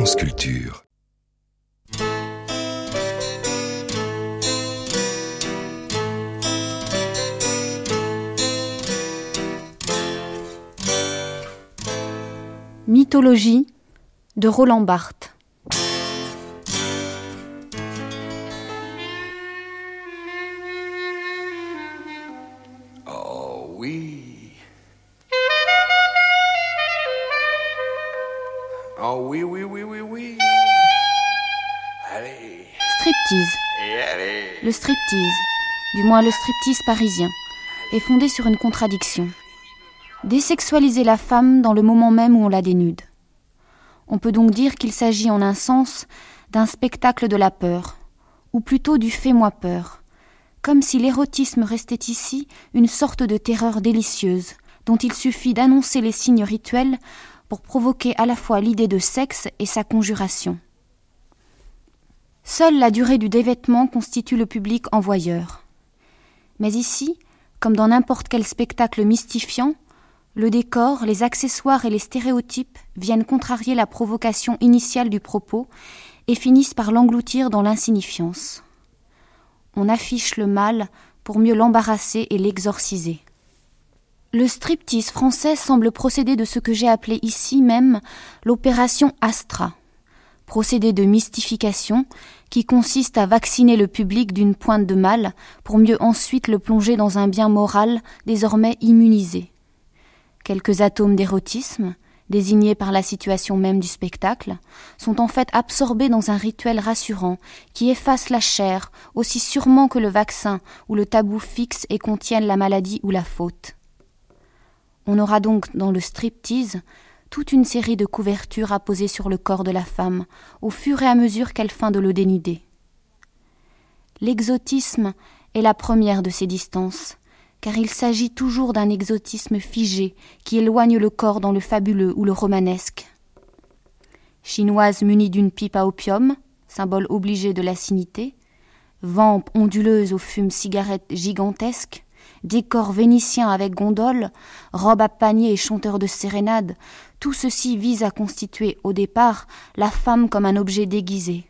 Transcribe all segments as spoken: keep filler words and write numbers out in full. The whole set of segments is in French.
France Culture. Mythologie de Roland Barthes. Oh oui. Oh oui, oui, oui, oui, oui. Allez. Striptease. Et allez. Le striptease, du moins le striptease parisien, est fondé sur une contradiction. Désexualiser la femme dans le moment même où on la dénude. On peut donc dire qu'il s'agit en un sens d'un spectacle de la peur, ou plutôt du « fais-moi peur », comme si l'érotisme restait ici une sorte de terreur délicieuse, dont il suffit d'annoncer les signes rituels pour provoquer à la fois l'idée de sexe et sa conjuration. Seule la durée du dévêtement constitue le public envoyeur. Mais ici, comme dans n'importe quel spectacle mystifiant, le décor, les accessoires et les stéréotypes viennent contrarier la provocation initiale du propos et finissent par l'engloutir dans l'insignifiance. On affiche le mal pour mieux l'embarrasser et l'exorciser. Le striptease français semble procéder de ce que j'ai appelé ici même l'opération Astra, procédé de mystification qui consiste à vacciner le public d'une pointe de mal pour mieux ensuite le plonger dans un bien moral désormais immunisé. Quelques atomes d'érotisme, désignés par la situation même du spectacle, sont en fait absorbés dans un rituel rassurant qui efface la chair aussi sûrement que le vaccin ou le tabou fixe et contiennent la maladie ou la faute. On aura donc dans le striptease toute une série de couvertures à poser sur le corps de la femme au fur et à mesure qu'elle feint de le dénuder. L'exotisme est la première de ces distances, car il s'agit toujours d'un exotisme figé qui éloigne le corps dans le fabuleux ou le romanesque. Chinoise munie d'une pipe à opium, symbole obligé de lacinité, vampe onduleuse aux fumes cigarettes gigantesques, décor vénitien avec gondole, robe à panier et chanteur de sérénade, tout ceci vise à constituer au départ la femme comme un objet déguisé.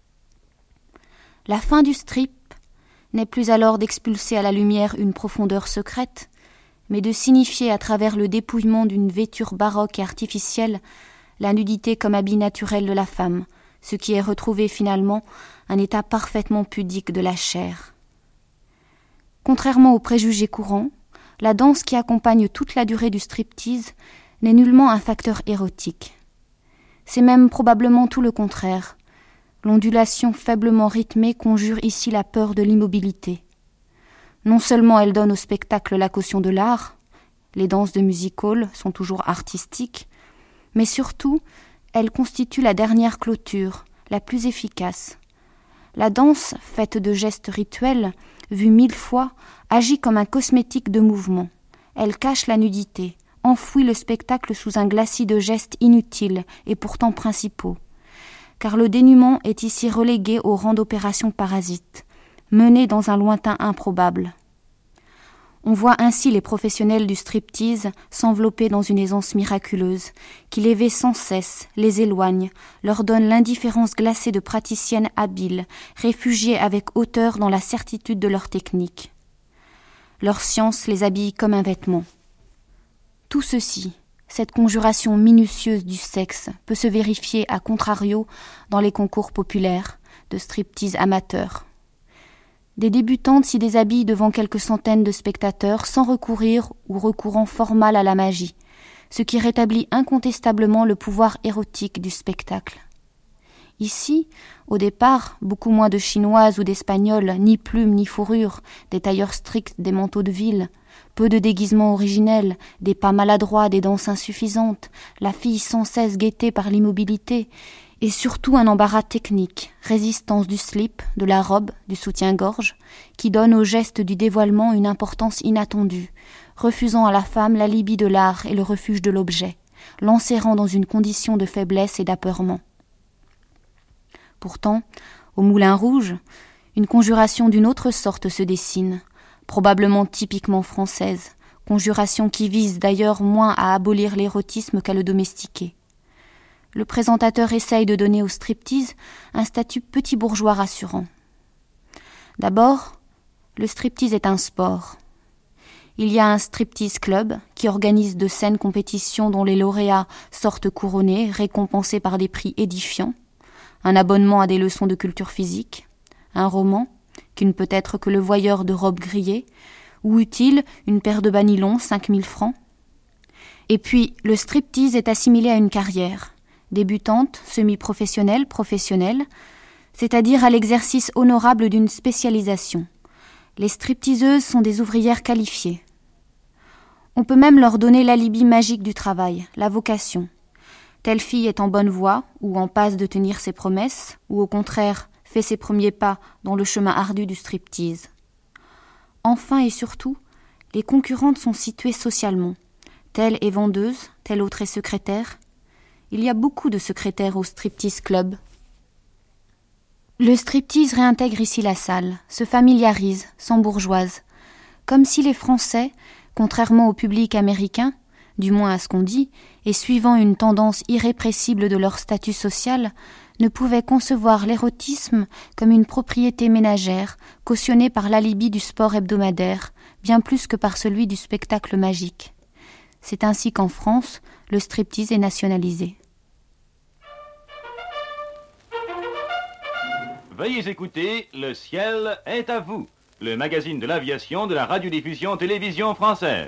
La fin du strip n'est plus alors d'expulser à la lumière une profondeur secrète, mais de signifier à travers le dépouillement d'une vêture baroque et artificielle la nudité comme habit naturel de la femme, ce qui est retrouvé finalement un état parfaitement pudique de la chair. Contrairement aux préjugés courants, la danse qui accompagne toute la durée du striptease n'est nullement un facteur érotique. C'est même probablement tout le contraire. L'ondulation faiblement rythmée conjure ici la peur de l'immobilité. Non seulement elle donne au spectacle la caution de l'art, les danses de music-hall sont toujours artistiques, mais surtout, elle constitue la dernière clôture, la plus efficace. La danse, faite de gestes rituels, vue mille fois, agit comme un cosmétique de mouvement. Elle cache la nudité, enfouit le spectacle sous un glacis de gestes inutiles et pourtant principaux. Car le dénuement est ici relégué au rang d'opération parasite, menée dans un lointain improbable. On voit ainsi les professionnels du striptease s'envelopper dans une aisance miraculeuse, qui les vêt sans cesse, les éloigne, leur donne l'indifférence glacée de praticiennes habiles, réfugiées avec hauteur dans la certitude de leur technique. Leur science les habille comme un vêtement. Tout ceci, cette conjuration minutieuse du sexe peut se vérifier à contrario dans les concours populaires de striptease amateurs. Des débutantes s'y déshabillent devant quelques centaines de spectateurs sans recourir ou recourant fort mal à la magie, ce qui rétablit incontestablement le pouvoir érotique du spectacle. Ici, au départ, beaucoup moins de Chinoises ou d'Espagnols, ni plumes ni fourrures, des tailleurs stricts, des manteaux de ville, peu de déguisements originels, des pas maladroits, des danses insuffisantes, la fille sans cesse guettée par l'immobilité, et surtout un embarras technique, résistance du slip, de la robe, du soutien-gorge, qui donne au geste du dévoilement une importance inattendue, refusant à la femme l'alibi de l'art et le refuge de l'objet, l'enserrant dans une condition de faiblesse et d'apeurement. Pourtant, au Moulin Rouge, une conjuration d'une autre sorte se dessine, probablement typiquement française, conjuration qui vise d'ailleurs moins à abolir l'érotisme qu'à le domestiquer. le présentateur essaye de donner au striptease un statut petit bourgeois rassurant. D'abord, le striptease est un sport. Il y a un striptease club qui organise de saines compétitions dont les lauréats sortent couronnés, récompensés par des prix édifiants, un abonnement à des leçons de culture physique, un roman, qui ne peut être que le voyeur de robes grillées, ou utile, une paire de bas nylon, cinq mille francs. Et puis, le striptease est assimilé à une carrière, débutante, semi-professionnelle, professionnelle, c'est-à-dire à l'exercice honorable d'une spécialisation. Les stripteaseuses sont des ouvrières qualifiées. On peut même leur donner l'alibi magique du travail, la vocation. Telle fille est en bonne voie, ou en passe de tenir ses promesses, ou au contraire fait ses premiers pas dans le chemin ardu du striptease. Enfin et surtout, les concurrentes sont situées socialement. Telle est vendeuse, telle autre est secrétaire. Il y a beaucoup de secrétaires au striptease club. Le striptease réintègre ici la salle, se familiarise, s'embourgeoise, comme si les Français, contrairement au public américain, du moins à ce qu'on dit, et suivant une tendance irrépressible de leur statut social, ne pouvaient concevoir l'érotisme comme une propriété ménagère, cautionnée par l'alibi du sport hebdomadaire, bien plus que par celui du spectacle magique. C'est ainsi qu'en France, le striptease est nationalisé. Veuillez écouter Le ciel est à vous, le magazine de l'aviation de la radiodiffusion télévision française.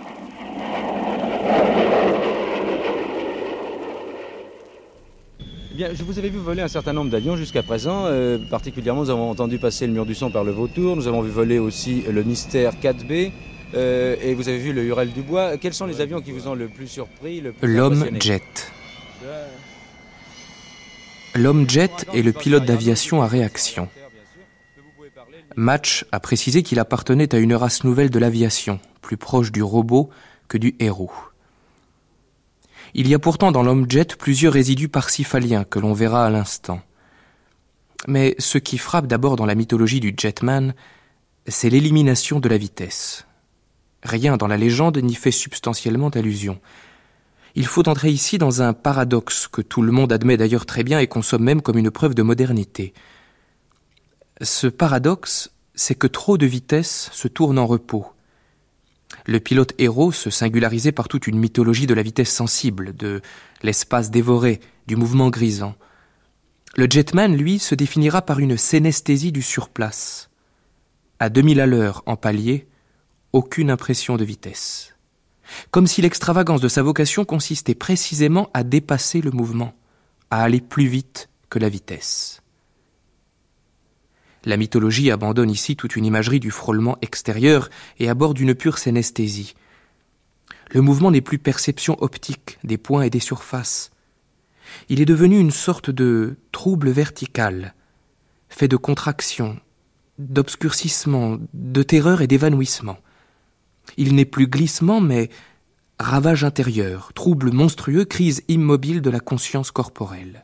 Bien, je vous avais vu voler un certain nombre d'avions jusqu'à présent. Euh, particulièrement, nous avons entendu passer le mur du son par le Vautour. Nous avons vu voler aussi le Mystère quatre B. Euh, et vous avez vu le Hurel du Bois. Quels sont les avions qui vous ont le plus surpris, le plus L'homme impressionné ? jet. L'homme jet est le pilote d'aviation à réaction. Match a précisé qu'il appartenait à une race nouvelle de l'aviation, plus proche du robot que du héros. Il y a pourtant dans l'homme jet plusieurs résidus parsifaliens que l'on verra à l'instant. Mais ce qui frappe d'abord dans la mythologie du jetman, c'est l'élimination de la vitesse. Rien dans la légende n'y fait substantiellement allusion. Il faut entrer ici dans un paradoxe que tout le monde admet d'ailleurs très bien et consomme même comme une preuve de modernité. Ce paradoxe, c'est que trop de vitesse se tourne en repos. Le pilote héros se singularisait par toute une mythologie de la vitesse sensible, de l'espace dévoré, du mouvement grisant. Le jetman, lui, se définira par une sénesthésie du surplace. À deux mille à l'heure en palier, aucune impression de vitesse. Comme si l'extravagance de sa vocation consistait précisément à dépasser le mouvement, à aller plus vite que la vitesse. La mythologie abandonne ici toute une imagerie du frôlement extérieur et aborde une pure sénesthésie. Le mouvement n'est plus perception optique des points et des surfaces. Il est devenu une sorte de trouble vertical, fait de contraction, d'obscurcissement, de terreur et d'évanouissement. Il n'est plus glissement, mais ravage intérieur, trouble monstrueux, crise immobile de la conscience corporelle.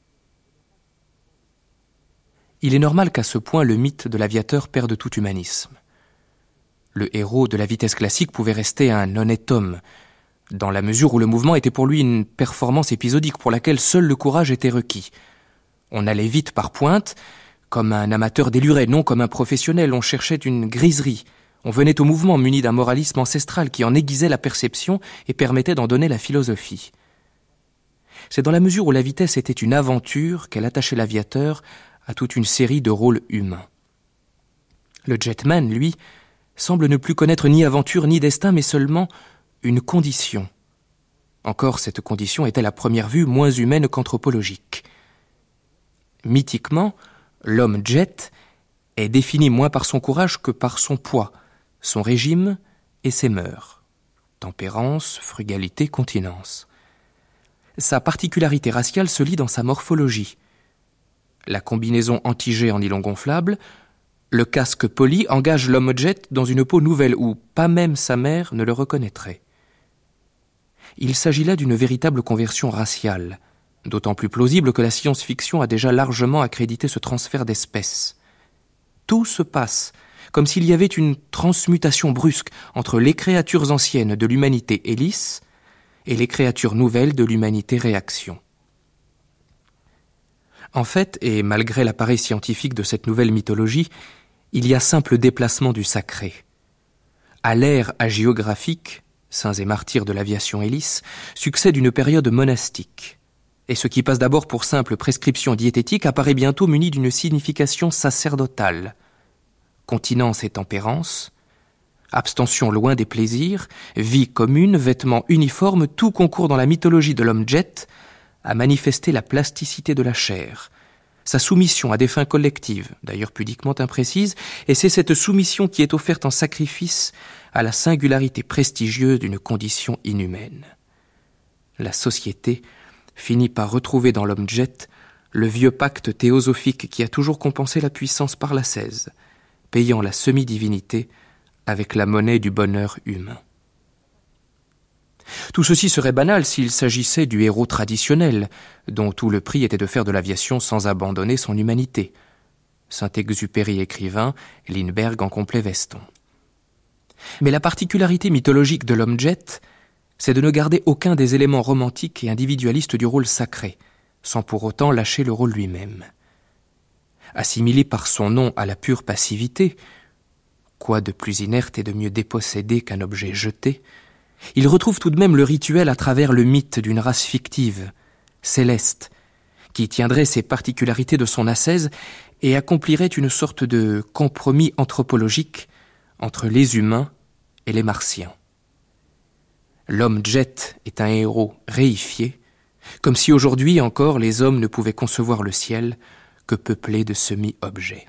Il est normal qu'à ce point le mythe de l'aviateur perde tout humanisme. Le héros de la vitesse classique pouvait rester un honnête homme, dans la mesure où le mouvement était pour lui une performance épisodique pour laquelle seul le courage était requis. On allait vite par pointe, comme un amateur déluré, non comme un professionnel, on cherchait une griserie. On venait au mouvement muni d'un moralisme ancestral qui en aiguisait la perception et permettait d'en donner la philosophie. C'est dans la mesure où la vitesse était une aventure qu'elle attachait l'aviateur à toute une série de rôles humains. Le jetman, lui, semble ne plus connaître ni aventure ni destin, mais seulement une condition. Encore cette condition est à la première vue moins humaine qu'anthropologique. Mythiquement, l'homme jet est défini moins par son courage que par son poids, son régime et ses mœurs. Tempérance, frugalité, continence. Sa particularité raciale se lit dans sa morphologie. La combinaison anti-jet en nylon gonflable, le casque poli engage l'homme jet dans une peau nouvelle où pas même sa mère ne le reconnaîtrait. Il s'agit là d'une véritable conversion raciale, d'autant plus plausible que la science-fiction a déjà largement accrédité ce transfert d'espèces. Tout se passe comme s'il y avait une transmutation brusque entre les créatures anciennes de l'humanité hélice et les créatures nouvelles de l'humanité réaction. En fait, et malgré l'appareil scientifique de cette nouvelle mythologie, il y a simple déplacement du sacré. À l'ère hagiographique, saints et martyrs de l'aviation hélice, succède une période monastique. Et ce qui passe d'abord pour simple prescription diététique apparaît bientôt muni d'une signification sacerdotale. Continence et tempérance, abstention loin des plaisirs, vie commune, vêtements uniformes, tout concourt dans la mythologie de l'homme jet à manifester la plasticité de la chair, sa soumission à des fins collectives, d'ailleurs pudiquement imprécises, et c'est cette soumission qui est offerte en sacrifice à la singularité prestigieuse d'une condition inhumaine. La société finit par retrouver dans l'homme jet le vieux pacte théosophique qui a toujours compensé la puissance par l'ascèse, payant la semi-divinité avec la monnaie du bonheur humain. Tout ceci serait banal s'il s'agissait du héros traditionnel, dont tout le prix était de faire de l'aviation sans abandonner son humanité. Saint-Exupéry écrivain, Lindbergh en complet veston. Mais la particularité mythologique de l'homme jet, c'est de ne garder aucun des éléments romantiques et individualistes du rôle sacré, sans pour autant lâcher le rôle lui-même. Assimilé par son nom à la pure passivité, quoi de plus inerte et de mieux dépossédé qu'un objet jeté, il retrouve tout de même le rituel à travers le mythe d'une race fictive, céleste, qui tiendrait ses particularités de son ascèse et accomplirait une sorte de compromis anthropologique entre les humains et les martiens. L'homme jet est un héros réifié, comme si aujourd'hui encore les hommes ne pouvaient concevoir le ciel que peuplé de semi-objets.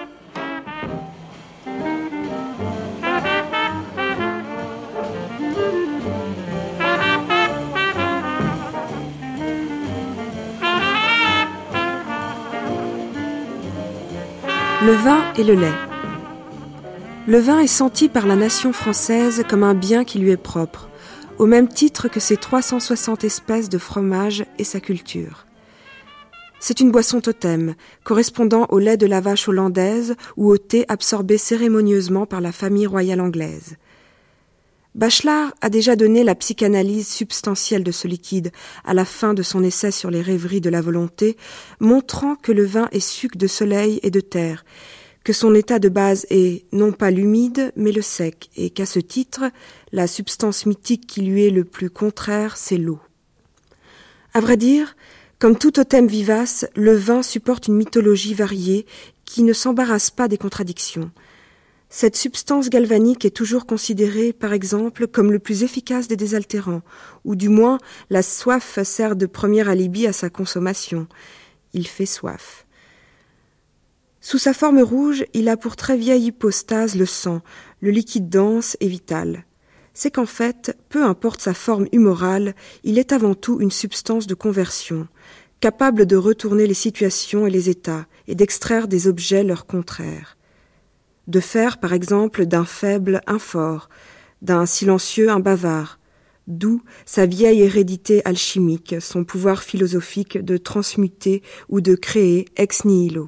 Le vin et le lait. Le vin est senti par la nation française comme un bien qui lui est propre, au même titre que ses trois cent soixante espèces de fromages et sa culture. C'est une boisson totem, correspondant au lait de la vache hollandaise ou au thé absorbé cérémonieusement par la famille royale anglaise. Bachelard a déjà donné la psychanalyse substantielle de ce liquide à la fin de son essai sur les rêveries de la volonté, montrant que le vin est suc de soleil et de terre, que son état de base est non pas l'humide mais le sec, et qu'à ce titre, la substance mythique qui lui est le plus contraire, c'est l'eau. À vrai dire, comme tout totem vivace, le vin supporte une mythologie variée qui ne s'embarrasse pas des contradictions. Cette substance galvanique est toujours considérée, par exemple, comme le plus efficace des désaltérants, ou du moins la soif sert de premier alibi à sa consommation. Il fait soif. Sous sa forme rouge, il a pour très vieille hypostase le sang, le liquide dense et vital. C'est qu'en fait, peu importe sa forme humorale, il est avant tout une substance de conversion, capable de retourner les situations et les états, et d'extraire des objets leurs contraires. De faire, par exemple, d'un faible un fort, d'un silencieux un bavard, d'où sa vieille hérédité alchimique, son pouvoir philosophique de transmuter ou de créer ex nihilo.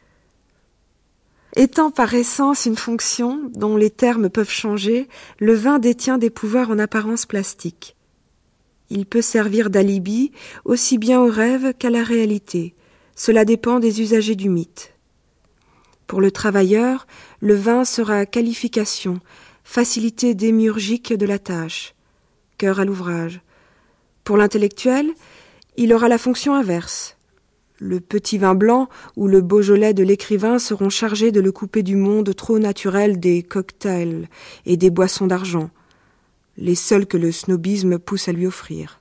Étant par essence une fonction dont les termes peuvent changer, le vin détient des pouvoirs en apparence plastiques. Il peut servir d'alibi aussi bien au rêve qu'à la réalité. Cela dépend des usagers du mythe. Pour le travailleur, le vin sera qualification, facilité démiurgique de la tâche, cœur à l'ouvrage. Pour l'intellectuel, il aura la fonction inverse. Le petit vin blanc ou le Beaujolais de l'écrivain seront chargés de le couper du monde trop naturel des cocktails et des boissons d'argent, les seuls que le snobisme pousse à lui offrir.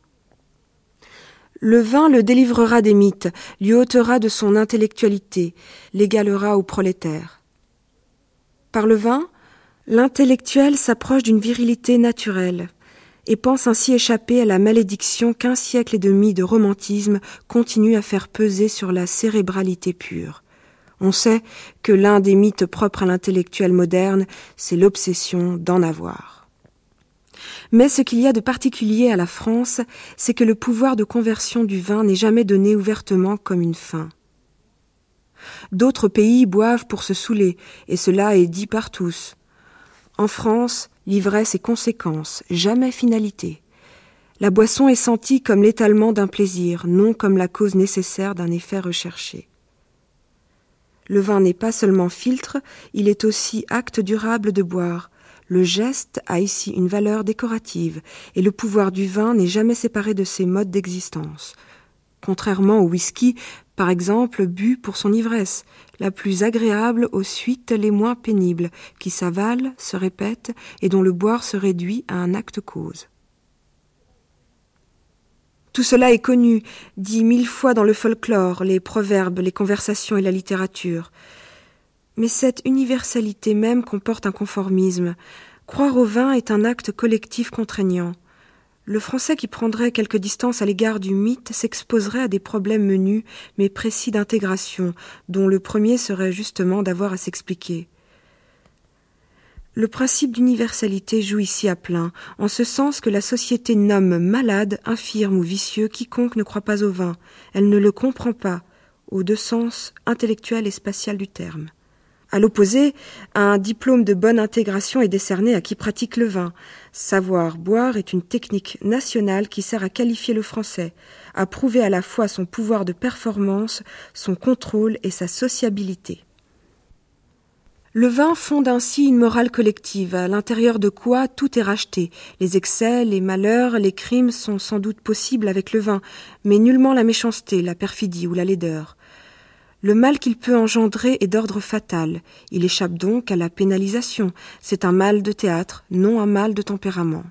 Le vin le délivrera des mythes, lui ôtera de son intellectualité, l'égalera au prolétaire. Par le vin, l'intellectuel s'approche d'une virilité naturelle et pense ainsi échapper à la malédiction qu'un siècle et demi de romantisme continue à faire peser sur la cérébralité pure. On sait que l'un des mythes propres à l'intellectuel moderne, c'est l'obsession d'en avoir. Mais ce qu'il y a de particulier à la France, c'est que le pouvoir de conversion du vin n'est jamais donné ouvertement comme une fin. D'autres pays boivent pour se saouler, et cela est dit par tous. En France, l'ivresse est conséquence, jamais finalité. La boisson est sentie comme l'étalement d'un plaisir, non comme la cause nécessaire d'un effet recherché. Le vin n'est pas seulement filtre, il est aussi acte durable de boire. Le geste a ici une valeur décorative, et le pouvoir du vin n'est jamais séparé de ses modes d'existence. Contrairement au whisky, par exemple, bu pour son ivresse, la plus agréable aux suites les moins pénibles, qui s'avalent, se répètent, et dont le boire se réduit à un acte-cause. Tout cela est connu, dit mille fois dans le folklore, les proverbes, les conversations et la littérature. Mais cette universalité même comporte un conformisme. Croire au vin est un acte collectif contraignant. Le Français qui prendrait quelque distance à l'égard du mythe s'exposerait à des problèmes menus, mais précis d'intégration, dont le premier serait justement d'avoir à s'expliquer. Le principe d'universalité joue ici à plein, en ce sens que la société nomme malade, infirme ou vicieux quiconque ne croit pas au vin. Elle ne le comprend pas, aux deux sens intellectuel et spatial du terme. À l'opposé, un diplôme de bonne intégration est décerné à qui pratique le vin. Savoir boire est une technique nationale qui sert à qualifier le français, à prouver à la fois son pouvoir de performance, son contrôle et sa sociabilité. Le vin fonde ainsi une morale collective, à l'intérieur de quoi tout est racheté. Les excès, les malheurs, les crimes sont sans doute possibles avec le vin, mais nullement la méchanceté, la perfidie ou la laideur. Le mal qu'il peut engendrer est d'ordre fatal. Il échappe donc à la pénalisation. C'est un mal de théâtre, non un mal de tempérament.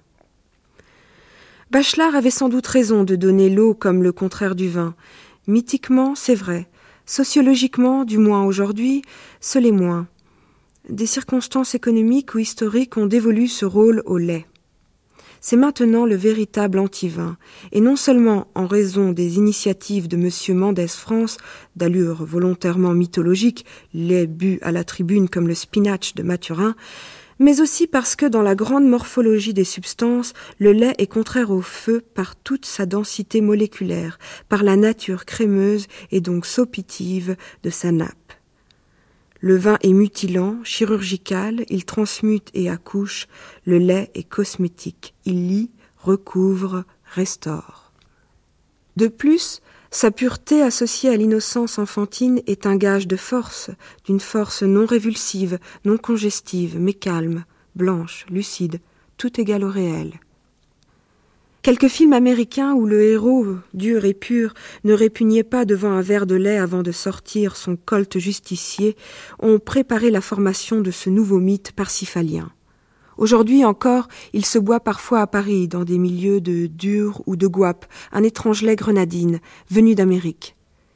Bachelard avait sans doute raison de donner l'eau comme le contraire du vin. Mythiquement, c'est vrai. Sociologiquement, du moins aujourd'hui, ce l'est moins. Des circonstances économiques ou historiques ont dévolu ce rôle au lait. C'est maintenant le véritable anti-vin, et non seulement en raison des initiatives de M. Mendès France, d'allure volontairement mythologique, lait bu à la tribune comme le spinach de Mathurin, mais aussi parce que dans la grande morphologie des substances, le lait est contraire au feu par toute sa densité moléculaire, par la nature crémeuse et donc sopitive de sa nappe. Le vin est mutilant, chirurgical, il transmute et accouche, le lait est cosmétique, il lie, recouvre, restaure. De plus, sa pureté associée à l'innocence enfantine est un gage de force, d'une force non révulsive, non congestive, mais calme, blanche, lucide, tout égal au réel. Quelques films américains où le héros, dur et pur, ne répugnait pas devant un verre de lait avant de sortir son colt justicier, ont préparé la formation de ce nouveau mythe parsifalien. Aujourd'hui encore, il se boit parfois à Paris, dans des milieux de dur ou de gouape, un étrange lait grenadine, venu d'Amérique.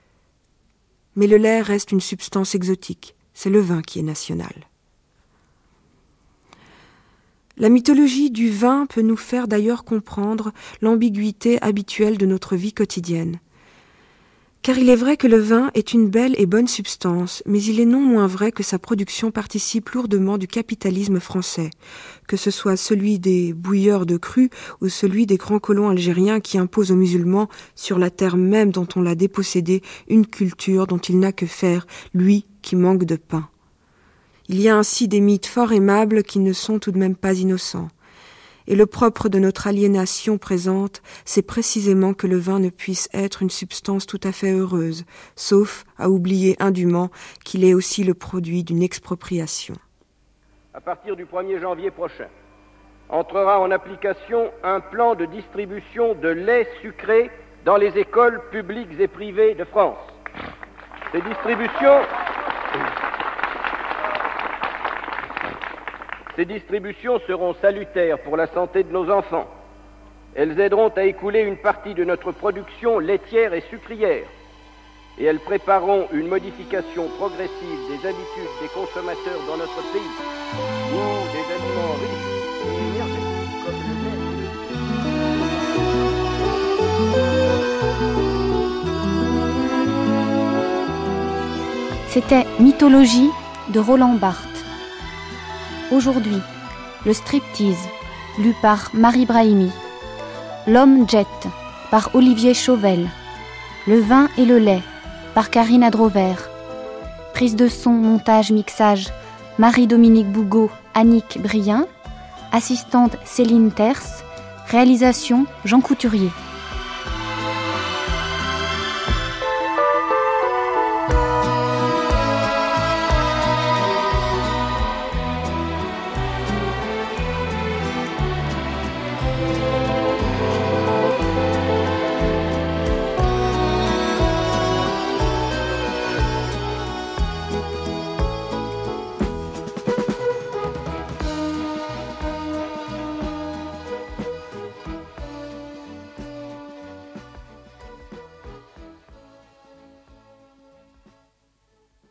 Mais le lait reste une substance exotique, c'est le vin qui est national. La mythologie du vin peut nous faire d'ailleurs comprendre l'ambiguïté habituelle de notre vie quotidienne. Car il est vrai que le vin est une belle et bonne substance, mais il est non moins vrai que sa production participe lourdement du capitalisme français, que ce soit celui des bouilleurs de cru ou celui des grands colons algériens qui imposent aux musulmans, sur la terre même dont on l'a dépossédé, une culture dont il n'a que faire, lui qui manque de pain. Il y a ainsi des mythes fort aimables qui ne sont tout de même pas innocents. Et le propre de notre aliénation présente, c'est précisément que le vin ne puisse être une substance tout à fait heureuse, sauf à oublier indûment qu'il est aussi le produit d'une expropriation. À partir du premier janvier prochain, entrera en application un plan de distribution de lait sucré dans les écoles publiques et privées de France. Ces distributions... Ces distributions seront salutaires pour la santé de nos enfants. Elles aideront à écouler une partie de notre production laitière et sucrière. Et elles prépareront une modification progressive des habitudes des consommateurs dans notre pays, où des aliments riches et énergétiques comme le lait. C'était Mythologie de Roland Barthes. Aujourd'hui, le striptease, lu par Marie Brahimi. L'homme jet, par Olivier Chauvel. Le vin et le lait, par Karine Adrover. Prise de son, montage, mixage, Marie-Dominique Bougot, Annick Brien. Assistante Céline Terce. Réalisation Jean Couturier.